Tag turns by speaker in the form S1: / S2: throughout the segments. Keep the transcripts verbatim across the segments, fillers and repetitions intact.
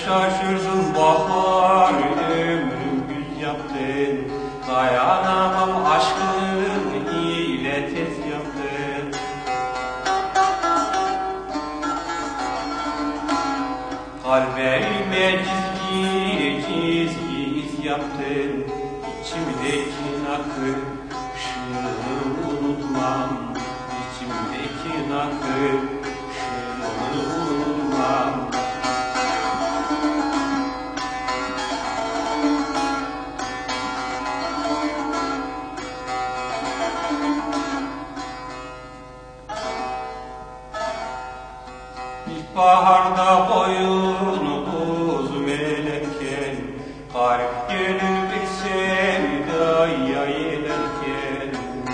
S1: şaşırsın bahar, ömrüm güz yaptın. Dayanamam aşkın ile tez yaptın. Kalbime çizgi çizgi iz yaptın. İçimdeki nakı ışığını unutmam. İçimdeki nakı ışığını unutmam. İlkbaharda boyunu uzun elerken, garip gönül bir sevdaya yelerken,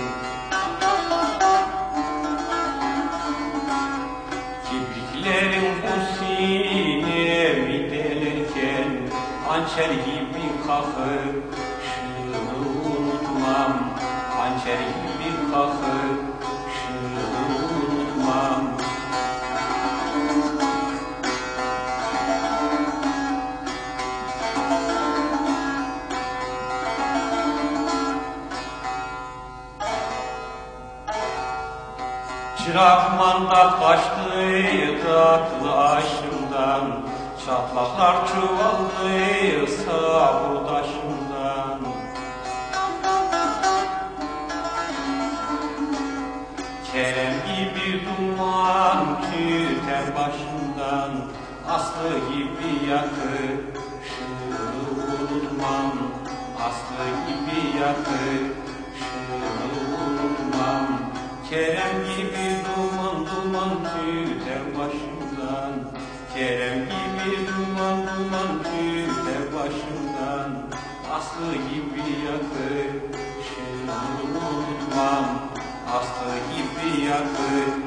S1: kibriklerin bu sinemi delerken, hançer gibi kalkıp ışığını unutmam. Hançer gibi kalkıp ışığını unutmam. Çırakmanda kaçtı tatlı aşımdan, çatlaklar çuvaldı saburdaşımdan. Kerem gibi duman tüter başımdan, aslı gibi yakı ışığını unutmam. Aslı gibi yakı ışığını unutmam. Kerem gibi duman duman tüter başımdan. Kerem gibi duman duman tüter başımdan. Aslı gibi yakı ışığını unutmam. Aslı gibi yakı